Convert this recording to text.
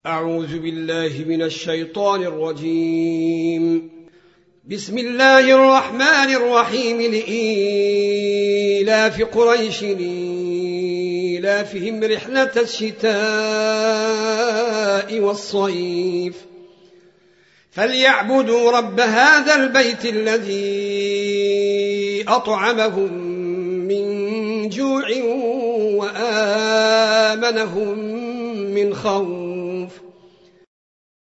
أعوذ بالله من الشيطان الرجيم. بسم الله الرحمن الرحيم. لإيلاف قريش إيلافهم رحلة الشتاء والصيف فليعبدوا رب هذا البيت الذي أطعمهم من جوع وآمنهم من خوف.